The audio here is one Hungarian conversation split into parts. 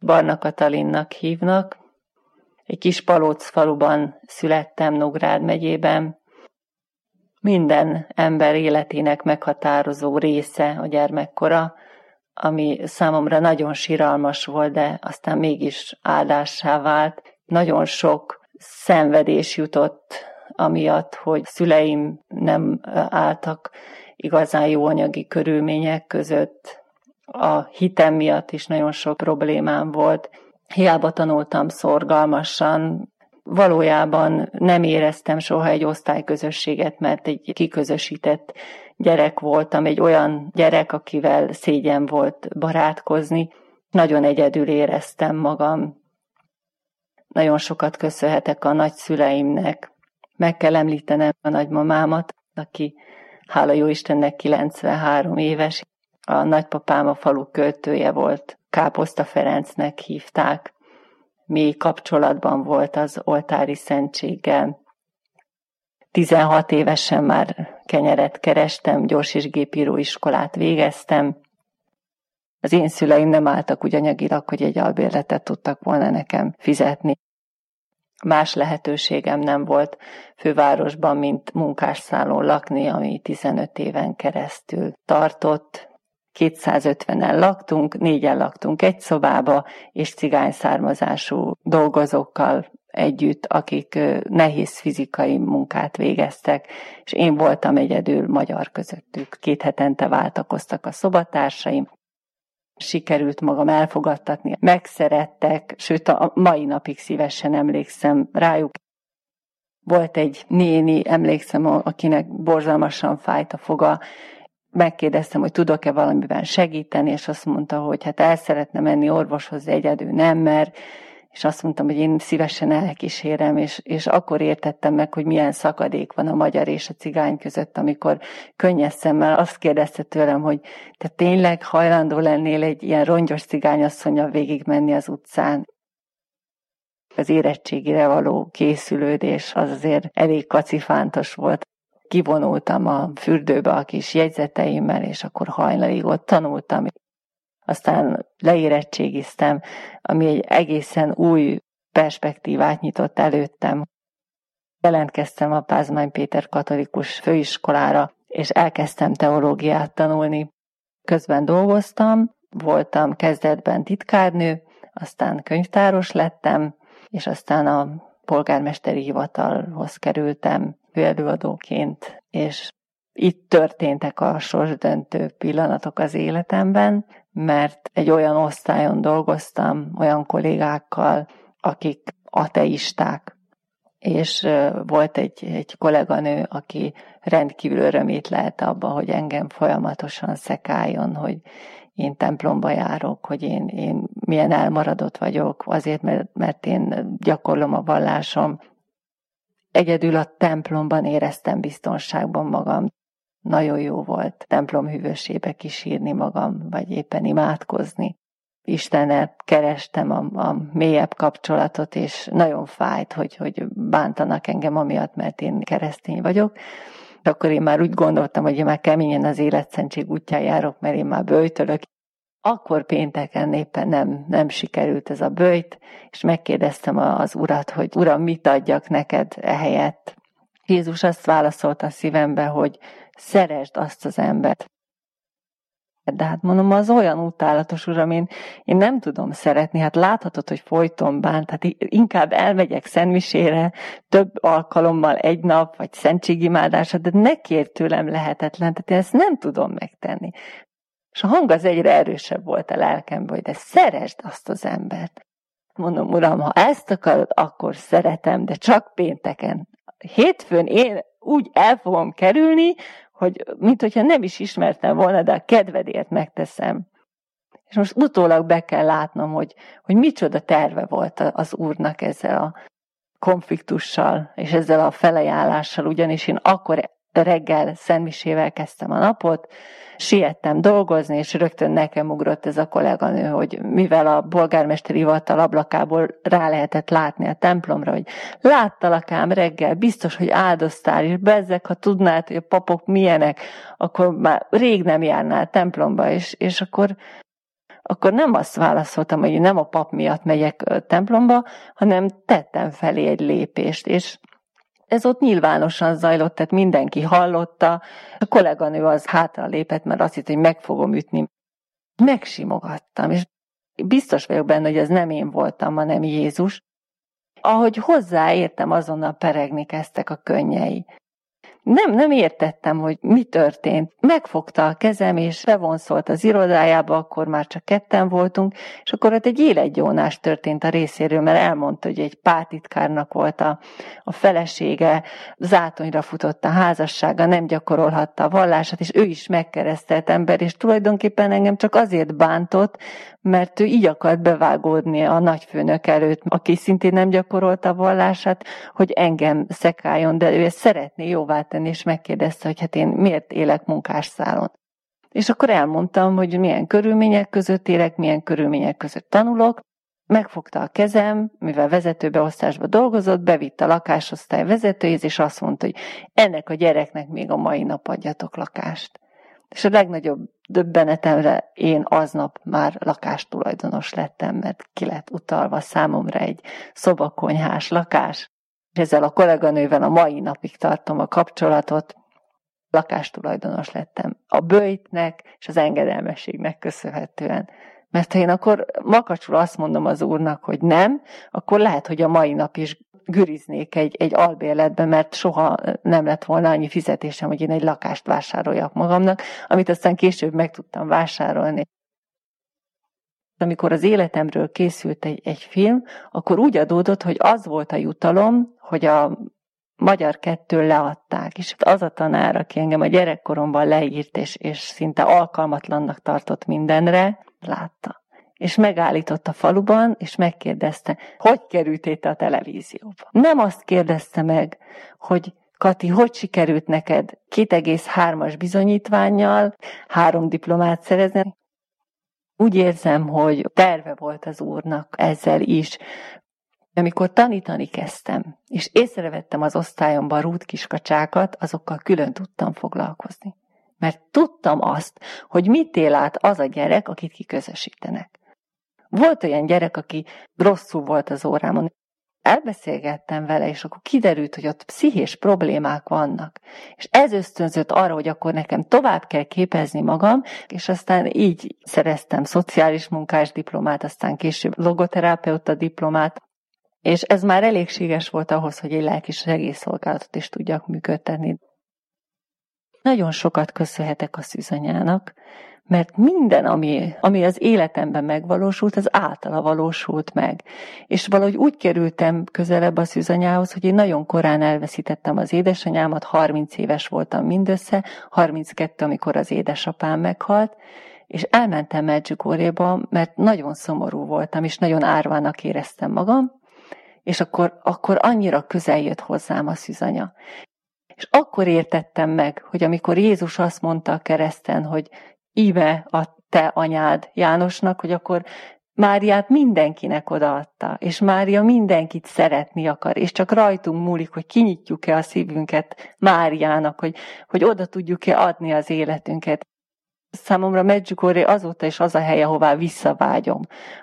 Barna Katalinnak hívnak. Egy kis Palóc faluban születtem Nógrád megyében. Minden ember életének meghatározó része a gyermekkora, ami számomra nagyon siralmas volt, de aztán mégis áldássá vált. Nagyon sok szenvedés jutott amiatt, hogy szüleim nem álltak igazán jó anyagi körülmények között. A hitem miatt is nagyon sok problémám volt. Hiába tanultam szorgalmasan, valójában nem éreztem soha egy osztályközösséget, mert egy kiközösített gyerek voltam, egy olyan gyerek, akivel szégyen volt barátkozni. Nagyon egyedül éreztem magam. Nagyon sokat köszönhetek a nagyszüleimnek. Meg kell említenem a nagymamámat, aki hála jó Istennek 93 éves. A nagypapám a falu költője volt, Káposzta Ferencnek hívták. Mély kapcsolatban volt az oltári szentséggel. 16 évesen már kenyeret kerestem, gyors- és gépíróiskolát végeztem. Az én szüleim nem álltak úgy anyagilag, hogy egy albérletet tudtak volna nekem fizetni. Más lehetőségem nem volt fővárosban, mint munkásszállón lakni, ami 15 éven keresztül tartott. 250-en laktunk, 4-en laktunk egy szobába, és cigány származású dolgozókkal együtt, akik nehéz fizikai munkát végeztek, és én voltam egyedül magyar közöttük. 2 hetente váltakoztak a szobatársaim, sikerült magam elfogadtatni, megszerettek, sőt a mai napig szívesen emlékszem rájuk. Volt egy néni, emlékszem, akinek borzalmasan fájt a foga, megkérdeztem, hogy tudok-e valamiben segíteni, és azt mondta, hogy hát el szeretne menni orvoshoz, de egyedül nem mer, és azt mondtam, hogy én szívesen elkísérem, és akkor értettem meg, hogy milyen szakadék van a magyar és a cigány között, amikor könnyes szemmel azt kérdezte tőlem, hogy te tényleg hajlandó lennél egy ilyen rongyos cigányasszonnyal végigmenni az utcán. Az érettségire való készülődés az azért elég kacifántos volt. Kivonultam a fürdőbe a kis jegyzeteimmel, és akkor hajnalig ott tanultam. Aztán leérettségiztem, ami egy egészen új perspektívát nyitott előttem. Jelentkeztem a Pázmány Péter katolikus főiskolára, és elkezdtem teológiát tanulni. Közben dolgoztam, voltam kezdetben titkárnő, aztán könyvtáros lettem, és aztán a polgármesteri hivatalhoz kerültem főelőadóként, és itt történtek a sorsdöntő pillanatok az életemben, mert egy olyan osztályon dolgoztam, olyan kollégákkal, akik ateisták, és volt egy kolléganő, aki rendkívül örömét lelte abban, hogy engem folyamatosan szekáljon, hogy én templomba járok, hogy én milyen elmaradott vagyok, azért, mert én gyakorlom a vallásom. Egyedül a templomban éreztem biztonságban magam. Nagyon jó volt templomhűvösébe kísírni magam, vagy éppen imádkozni. Istennel kerestem a mélyebb kapcsolatot, és nagyon fájt, hogy bántanak engem amiatt, mert én keresztény vagyok. Akkor én már úgy gondoltam, hogy én már keményen az életszentség útján járok, mert én már böjtölök. Akkor pénteken éppen nem sikerült ez a böjt, és megkérdeztem az Urat, hogy Uram, mit adjak neked ehelyett. Jézus azt válaszolta a szívembe, hogy szeresd azt az embert. De hát mondom, az olyan utálatos, Uram, én nem tudom szeretni, hát láthatod, hogy folyton bánt, hát inkább elmegyek szentmisére több alkalommal egy nap, vagy szentségimádásra, de ne kérj tőlem lehetetlen, tehát én ezt nem tudom megtenni. És a hang az egyre erősebb volt a lelkemben, hogy de szeresd azt az embert. Mondom, Uram, ha ezt akarod, akkor szeretem, de csak pénteken. Hétfőn én úgy el fogom kerülni, hogy minthogyha nem is ismertem volna, de a kedvedért megteszem. És most utólag be kell látnom, hogy micsoda terve volt az Úrnak ezzel a konfliktussal, és ezzel a felajánlással, ugyanis én akkor reggel szentmisével kezdtem a napot, siettem dolgozni, és rögtön nekem ugrott ez a kolléganő, hogy mivel a polgármesteri hivatal ablakából rá lehetett látni a templomra, hogy láttalak ám reggel, biztos, hogy áldoztál, és bezzeg, ha tudnád, hogy a papok milyenek, akkor már rég nem járnál templomba, és akkor akkor nem azt válaszoltam, hogy nem a pap miatt megyek templomba, hanem tettem felé egy lépést, és ez ott nyilvánosan zajlott, tehát mindenki hallotta. A kolléganő az hátra lépett, mert azt hitt, hogy meg fogom ütni. Megsimogattam, és biztos vagyok benne, hogy ez nem én voltam, hanem Jézus. Ahogy hozzáértem, azonnal peregni kezdtek a könnyei. Nem értettem, hogy mi történt. Megfogta a kezem, és bevonszolt az irodájába, akkor már csak ketten voltunk, és akkor ott egy életgyónás történt a részéről, mert elmondta, hogy egy pártitkárnak volt a felesége, zátonyra futott a házassága, nem gyakorolhatta a vallását, és ő is megkeresztelt ember, és tulajdonképpen engem csak azért bántott, mert ő így akart bevágódni a nagyfőnök előtt, aki szintén nem gyakorolta a vallását, hogy engem szekáljon, de ő ezt szeretné jóvá tenni, és megkérdezte, hogy hát én miért élek munkásszálon. És akkor elmondtam, hogy milyen körülmények között élek, milyen körülmények között tanulok. Megfogta a kezem, mivel vezetőbeosztásba dolgozott, bevitt a lakásosztály vezetőjéhez, és azt mondta, hogy ennek a gyereknek még a mai nap adjatok lakást. És a legnagyobb döbbenetemre én aznap már lakástulajdonos lettem, mert ki lett utalva számomra egy szobakonyhás lakás. Ezzel a kolléganővel a mai napig tartom a kapcsolatot, lakástulajdonos lettem. A böjtnek és az engedelmességnek köszönhetően. Mert ha én akkor makacsul azt mondom az úrnak, hogy nem, akkor lehet, hogy a mai nap is güriznék egy albérletbe, mert soha nem lett volna annyi fizetésem, hogy én egy lakást vásároljak magamnak, amit aztán később meg tudtam vásárolni. Amikor az életemről készült egy film, akkor úgy adódott, hogy az volt a jutalom, hogy a Magyar 2 leadták, és az a tanár, aki engem a gyerekkoromban leírt, és szinte alkalmatlannak tartott mindenre, látta. És megállított a faluban, és megkérdezte, hogy kerültél te a televízióba. Nem azt kérdezte meg, hogy Kati, hogy sikerült neked 2,3-as bizonyítvánnyal 3 diplomát szerezni? Úgy érzem, hogy terve volt az úrnak ezzel is. Amikor tanítani kezdtem, és észrevettem az osztályomban rút kiskacsákat, azokkal külön tudtam foglalkozni. Mert tudtam azt, hogy mit él át az a gyerek, akit kiközösítenek. Volt olyan gyerek, aki rosszul volt az órámon. Elbeszélgettem vele, és akkor kiderült, hogy ott pszichés problémák vannak. És ez ösztönzött arra, hogy akkor nekem tovább kell képezni magam, és aztán így szereztem szociális munkás diplomát, aztán később logoterapeuta diplomát, és ez már elégséges volt ahhoz, hogy egy lelki segélyszolgálatot is tudjak működtetni. Nagyon sokat köszönhetek a szűzanyának, mert minden, ami az életemben megvalósult, az általa valósult meg. És valahogy úgy kerültem közelebb a szűzanyához, hogy én nagyon korán elveszítettem az édesanyámat, 30 éves voltam mindössze, 32, amikor az édesapám meghalt, és elmentem Medjugorjéba, mert nagyon szomorú voltam, és nagyon árvának éreztem magam, és akkor annyira közel jött hozzám a szűzanya. És akkor értettem meg, hogy amikor Jézus azt mondta a kereszten, hogy íme a te anyád Jánosnak, hogy akkor Máriát mindenkinek odaadta, és Mária mindenkit szeretni akar, és csak rajtunk múlik, hogy kinyitjuk-e a szívünket Máriának, hogy oda tudjuk-e adni az életünket. Számomra Medjugorje azóta is az a hely, ahová visszavágyom.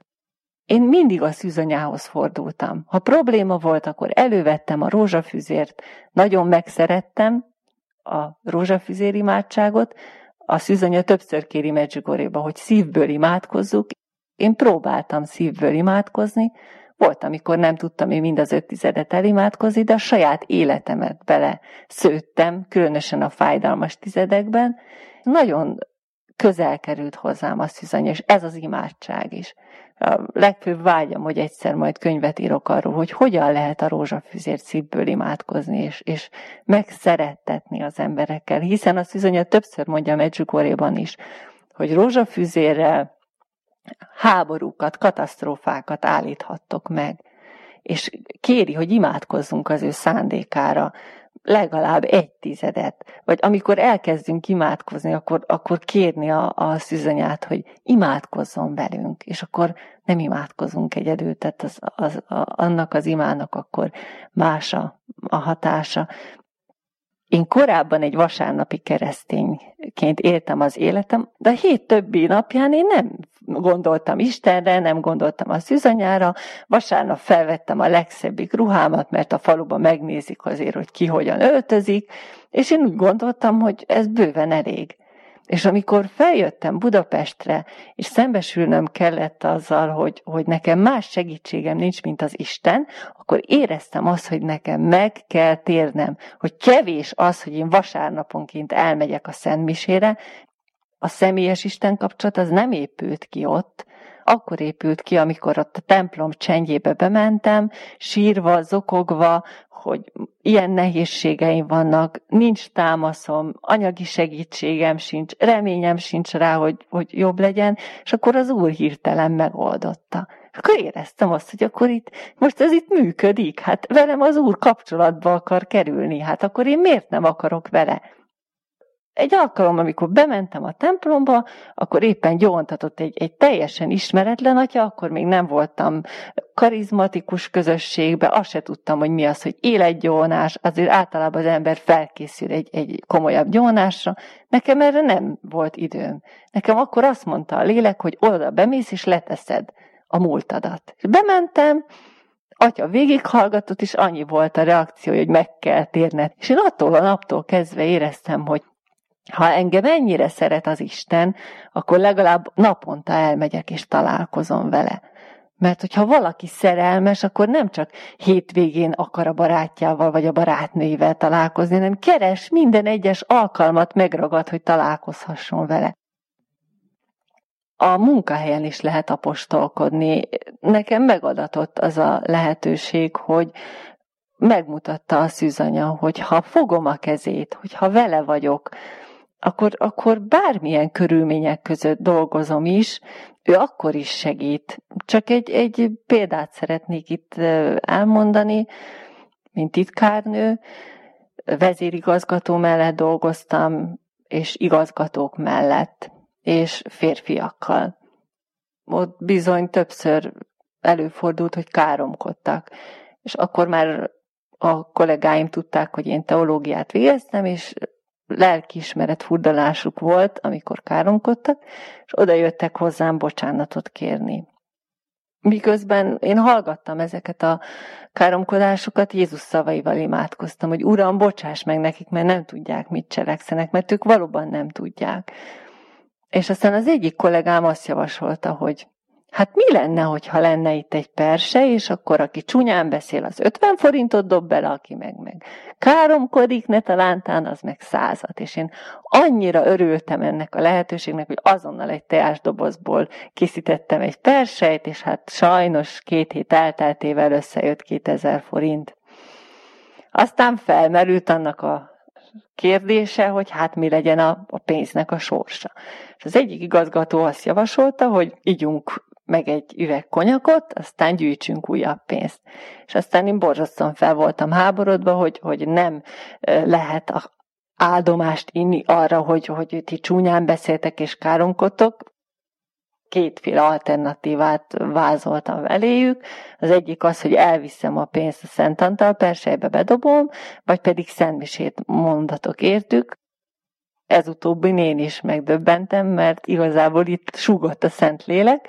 Én mindig a szűzanyához fordultam. Ha probléma volt, akkor elővettem a rózsafüzért, nagyon megszerettem a rózsafüzér imádságot, a szűzanya többször kéri Medjugorjéba, hogy szívből imádkozzuk. Én próbáltam szívből imádkozni, volt, amikor nem tudtam én mind az 5 tizedet elimádkozni, de a saját életemet bele szőttem, különösen a fájdalmas tizedekben. Nagyon közel került hozzám a szűzanya, és ez az imádság is. A legfőbb vágyam, hogy egyszer majd könyvet írok arról, hogy hogyan lehet a rózsafüzért szívből imádkozni, és megszerettetni az emberekkel. Hiszen a szűzanya többször mondja Medjugorjéban is, hogy rózsafüzérrel háborúkat, katasztrófákat állíthattok meg. És kéri, hogy imádkozzunk az ő szándékára, legalább 1 tizedet. Vagy amikor elkezdünk imádkozni, akkor kérni a szűzanyát, hogy imádkozzon velünk, és akkor nem imádkozunk egyedül, tehát annak az imának akkor más a hatása. Én korábban egy vasárnapi keresztényként éltem az életem, de a hét többi napján én nem gondoltam Istenre, nem gondoltam a szűzanyára. Vasárnap felvettem a legszebbik ruhámat, mert a faluban megnézik azért, hogy ki hogyan öltözik, és én úgy gondoltam, hogy ez bőven elég. És amikor feljöttem Budapestre, és szembesülnöm kellett azzal, hogy nekem más segítségem nincs, mint az Isten, akkor éreztem azt, hogy nekem meg kell térnem, hogy kevés az, hogy én vasárnaponként elmegyek a szentmisére. A személyes Isten kapcsolat az nem épült ki ott, akkor épült ki, amikor ott a templom csendjébe bementem, sírva, zokogva, hogy ilyen nehézségeim vannak, nincs támaszom, anyagi segítségem sincs, reményem sincs rá, hogy jobb legyen, és akkor az Úr hirtelen megoldotta. Akkor éreztem azt, hogy akkor most ez itt működik, hát velem az Úr kapcsolatba akar kerülni, hát akkor én miért nem akarok vele? Egy alkalom, amikor bementem a templomba, akkor éppen gyóntatott egy teljesen ismeretlen atya, akkor még nem voltam karizmatikus közösségbe, azt se tudtam, hogy mi az, hogy életgyónás, azért általában az ember felkészül egy komolyabb gyónásra. Nekem erre nem volt időm. Nekem akkor azt mondta a lélek, hogy oda bemész és leteszed a múltadat. És bementem, atya végighallgatott, és annyi volt a reakció, hogy meg kell térned. És én attól a naptól kezdve éreztem, hogy ha engem ennyire szeret az Isten, akkor legalább naponta elmegyek és találkozom vele. Mert hogyha valaki szerelmes, akkor nem csak hétvégén akar a barátjával vagy a barátnőivel találkozni, hanem keres minden egyes alkalmat, megragad, hogy találkozhasson vele. A munkahelyen is lehet apostolkodni. Nekem megadatott az a lehetőség, hogy megmutatta a szűzanya, hogy ha fogom a kezét, hogyha vele vagyok, akkor bármilyen körülmények között dolgozom is, ő akkor is segít. Csak egy példát szeretnék itt elmondani, mint titkárnő. Vezérigazgató mellett dolgoztam, és igazgatók mellett, és férfiakkal. Ott bizony többször előfordult, hogy káromkodtak. És akkor már a kollégáim tudták, hogy én teológiát végeztem, és lelkiismeret furdalásuk volt, amikor káromkodtak, és oda jöttek hozzám bocsánatot kérni. Miközben én hallgattam ezeket a káromkodásokat, Jézus szavaival imádkoztam, hogy Uram, bocsáss meg nekik, mert nem tudják, mit cselekszenek, mert ők valóban nem tudják. És aztán az egyik kollégám azt javasolta, hogy hát mi lenne, hogyha lenne itt egy perse, és akkor aki csúnyán beszél, az 50 forintot dob bele, aki meg káromkodik, ne talántán, az meg 100-at. És én annyira örültem ennek a lehetőségnek, hogy azonnal egy teásdobozból készítettem egy persejt, és hát sajnos 2 hét elteltével összejött 2000 forint. Aztán felmerült annak a kérdése, hogy hát mi legyen a pénznek a sorsa. És az egyik igazgató azt javasolta, hogy ígyunk meg egy üveg konyakot, aztán gyűjtsünk újabb pénzt. És aztán én borzasztóan fel voltam háborodva, hogy nem lehet áldomást inni arra, hogy ti csúnyán beszéltek és káromkodtok. 2 alternatívát vázoltam eléjük. Az egyik az, hogy elviszem a pénzt a Szent Antal persejbe, bedobom, vagy pedig szentmisét mondatok értük. Ez utóbbin én is megdöbbentem, mert igazából itt súgott a Szentlélek,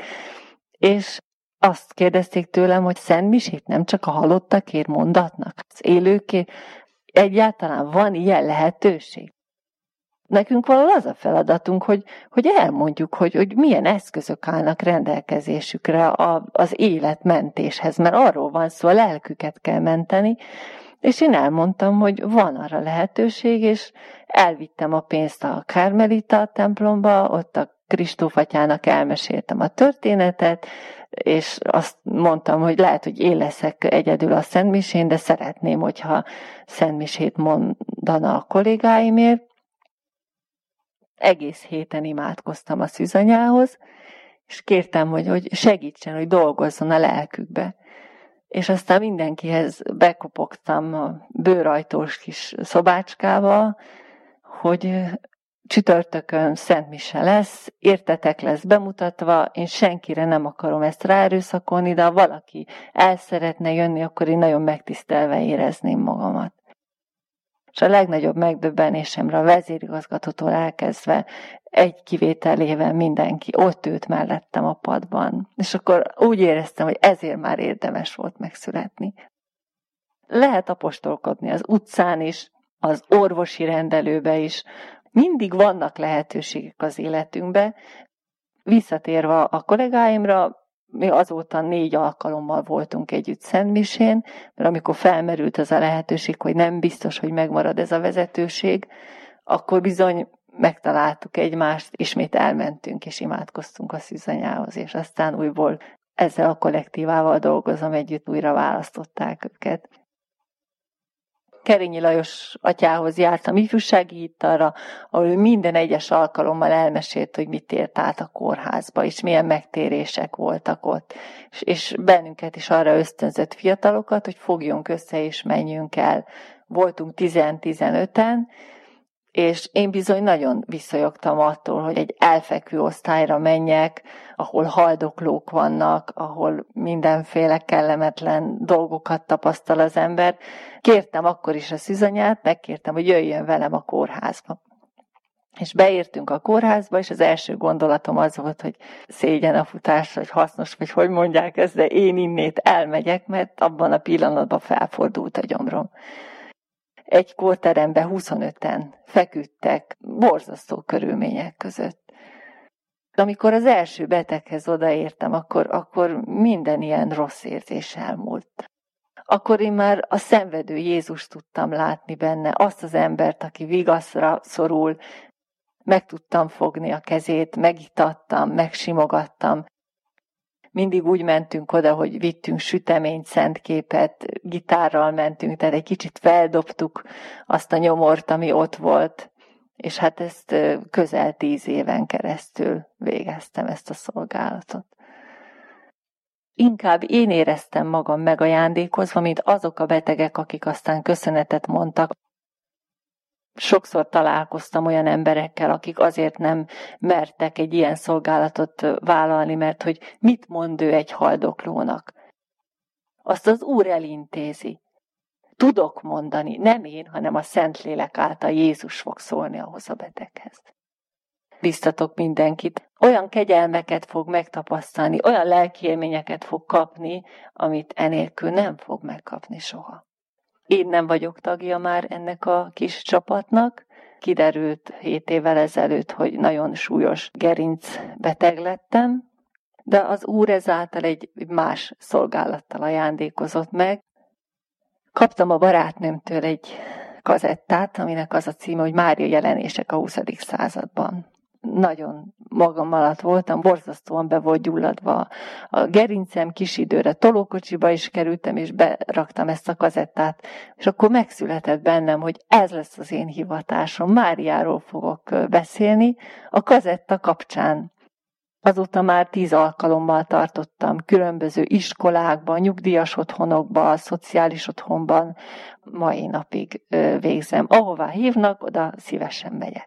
és azt kérdezték tőlem, hogy szentmisét nem csak a halottakért mondatnak, az élőkért. Egyáltalán van ilyen lehetőség? Nekünk valahol az a feladatunk, hogy elmondjuk, hogy milyen eszközök állnak rendelkezésükre az életmentéshez, mert arról van szó, a lelküket kell menteni, és én elmondtam, hogy van arra lehetőség, és elvittem a pénzt a Karmelita templomba, ott a Kristóf atyának elmeséltem a történetet, és azt mondtam, hogy lehet, hogy én leszek egyedül a szentmisén, de szeretném, hogyha szentmisét mondana a kollégáimért. Egész héten imádkoztam a szűzanyához, és kértem, hogy segítsen, hogy dolgozzon a lelkükbe. És aztán mindenkihez bekopogtam a bőrajtós kis szobácskába, hogy csütörtökön szentmise lesz, értetek lesz bemutatva, én senkire nem akarom ezt ráerőszakolni, de ha valaki el szeretne jönni, akkor én nagyon megtisztelve érezném magamat. És a legnagyobb megdöbbenésemre a vezérigazgatótól elkezdve egy kivételével mindenki ott ült mellettem a padban. És akkor úgy éreztem, hogy ezért már érdemes volt megszületni. Lehet apostolkodni az utcán is, az orvosi rendelőbe is. Mindig vannak lehetőségek az életünkbe. Visszatérve a kollégáimra, mi azóta 4 alkalommal voltunk együtt szentmisén, mert amikor felmerült ez a lehetőség, hogy nem biztos, hogy megmarad ez a vezetőség, akkor bizony megtaláltuk egymást, ismét elmentünk és imádkoztunk a szűzanyához, és aztán újból ezzel a kollektívával dolgozom együtt, újra választották őket. Kerényi Lajos atyához jártam ifjúsági hittalra, ahol ő minden egyes alkalommal elmesélt, hogy mit ért át a kórházba, és milyen megtérések voltak ott. És bennünket is arra ösztönzött fiatalokat, hogy fogjunk össze és menjünk el. Voltunk 10-15-en, és én bizony nagyon visszajogtam attól, hogy egy elfekvő osztályra menjek, ahol haldoklók vannak, ahol mindenféle kellemetlen dolgokat tapasztal az ember. Kértem akkor is a szűzanyát, megkértem, hogy jöjjön velem a kórházba. És beértünk a kórházba, és az első gondolatom az volt, hogy szégyen a futás, hogy hasznos, vagy hogy mondják ezt, de én innét elmegyek, mert abban a pillanatban felfordult a gyomrom. Egy kórteremben 25-en feküdtek, borzasztó körülmények között. De amikor az első beteghez odaértem, akkor minden ilyen rossz érzés elmúlt. Akkor én már a szenvedő Jézust tudtam látni benne, azt az embert, aki vigaszra szorul, meg tudtam fogni a kezét, megitattam, megsimogattam. Mindig úgy mentünk oda, hogy vittünk süteményt, szentképet, gitárral mentünk, tehát egy kicsit feldobtuk azt a nyomort, ami ott volt, és hát ezt közel 10 éven keresztül végeztem ezt a szolgálatot. Inkább én éreztem magam megajándékozva, mint azok a betegek, akik aztán köszönetet mondtak. Sokszor találkoztam olyan emberekkel, akik azért nem mertek egy ilyen szolgálatot vállalni, mert hogy mit mond ő egy haldoklónak. Azt az Úr elintézi. Tudok mondani, nem én, hanem a Szentlélek által Jézus fog szólni ahhoz a beteghez. Biztatok mindenkit, olyan kegyelmeket fog megtapasztalni, olyan lelkiélményeket fog kapni, amit enélkül nem fog megkapni soha. Én nem vagyok tagja már ennek a kis csapatnak. Kiderült 7 évvel ezelőtt, hogy nagyon súlyos gerincbeteg lettem, de az Úr ezáltal egy más szolgálattal ajándékozott meg. Kaptam a barátnőmtől egy kazettát, aminek az a címe, hogy Mária jelenések a 20. században. Nagyon magam alatt voltam, borzasztóan be volt gyulladva a gerincem, kis időre tolókocsiba is kerültem, és beraktam ezt a kazettát, és akkor megszületett bennem, hogy ez lesz az én hivatásom, Máriáról fogok beszélni a kazetta kapcsán. Azóta már 10 alkalommal tartottam különböző iskolákban, nyugdíjas otthonokban, szociális otthonban, mai napig végzem. Ahová hívnak, oda szívesen megyek.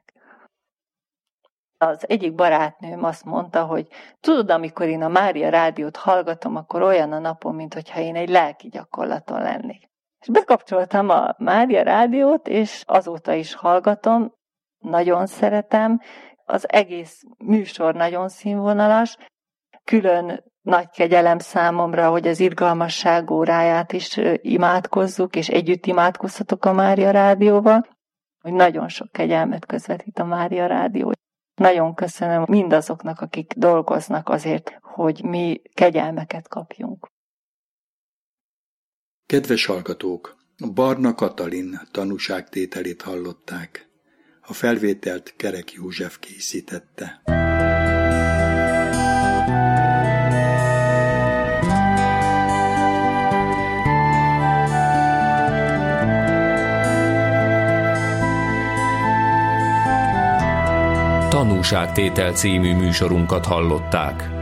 Az egyik barátnőm azt mondta, hogy tudod, amikor én a Mária rádiót hallgatom, akkor olyan a napom, mintha én egy lelki gyakorlaton lennék. És bekapcsoltam a Mária rádiót, és azóta is hallgatom, nagyon szeretem, az egész műsor nagyon színvonalas, külön nagy kegyelem számomra, hogy az irgalmasság óráját is imádkozzuk, és együtt imádkozhatok a Mária rádióval, hogy nagyon sok kegyelmet közvetít a Mária rádió. Nagyon köszönöm mindazoknak, akik dolgoznak azért, hogy mi kegyelmeket kapjunk. Kedves hallgatók! Barna Katalin tanúságtételét hallották. A felvételt Kerek József készítette. Tanúságtétel című műsorunkat hallották.